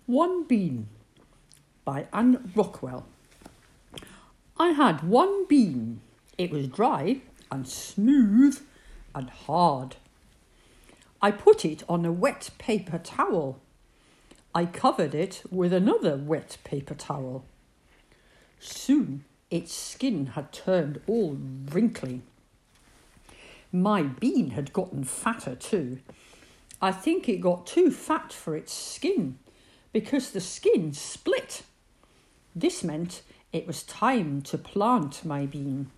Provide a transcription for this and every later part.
One Bean by Anne Rockwell. I had one bean. It was dry and smooth and hard. I put it on a wet paper towel. I covered it with another wet paper towel. Soon its skin had turned all wrinkly. My bean had gotten fatter too. I think it got too fat for its skin because the skin split. This meant it was time to plant my bean.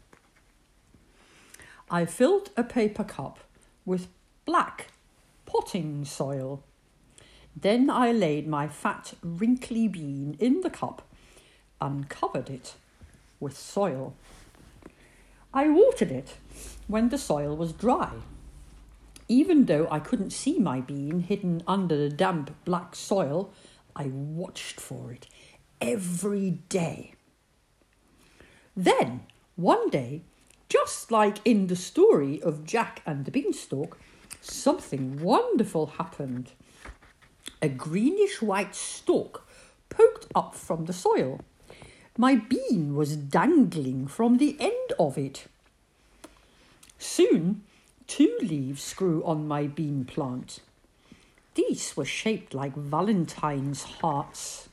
I filled a paper cup with black potting soil. Then I laid my fat, wrinkly bean in the cup and covered it with soil. I watered it when the soil was dry. Even though I couldn't see my bean hidden under the damp black soil, I watched for it every day. Then, one day, just like in the story of Jack and the Beanstalk, something wonderful happened. A greenish-white stalk poked up from the soil. My bean was dangling from the end of it. Soon, 2 leaves grew on my bean plant. These were shaped like Valentine's hearts.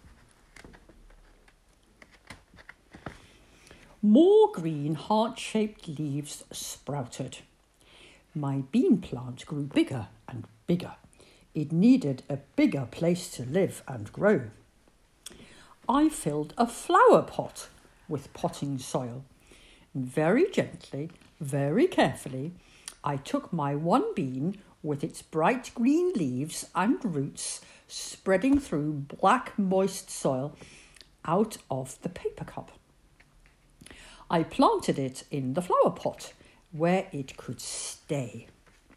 More green heart-shaped leaves sprouted. My bean plant grew bigger and bigger. It needed a bigger place to live and grow. I filled a flower pot with potting soil. And very gently, very carefully, I took my one bean with its bright green leaves and roots spreading through black moist soil out of the paper cup. I planted it in the flower pot where it could stay.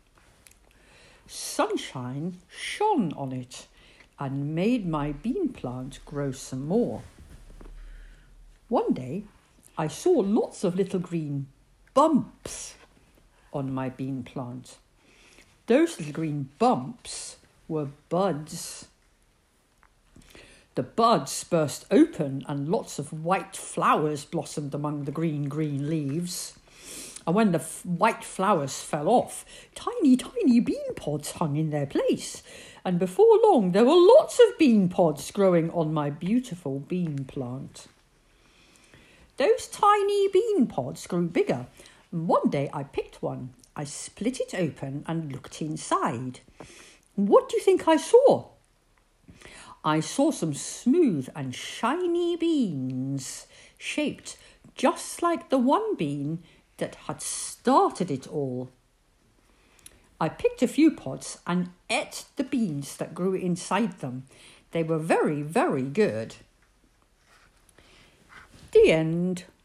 Sunshine shone on it and made my bean plant grow some more. One day, I saw lots of little green bumps on my bean plant. Those little green bumps were buds. The buds burst open and lots of white flowers blossomed among the green leaves. And when the white flowers fell off, tiny bean pods hung in their place. And before long, there were lots of bean pods growing on my beautiful bean plant. Those tiny bean pods grew bigger. And one day I picked one. I split it open and looked inside. What do you think I saw? I saw some smooth and shiny beans, shaped just like the one bean that had started it all. I picked a few pods and ate the beans that grew inside them. They were very, very good. The end.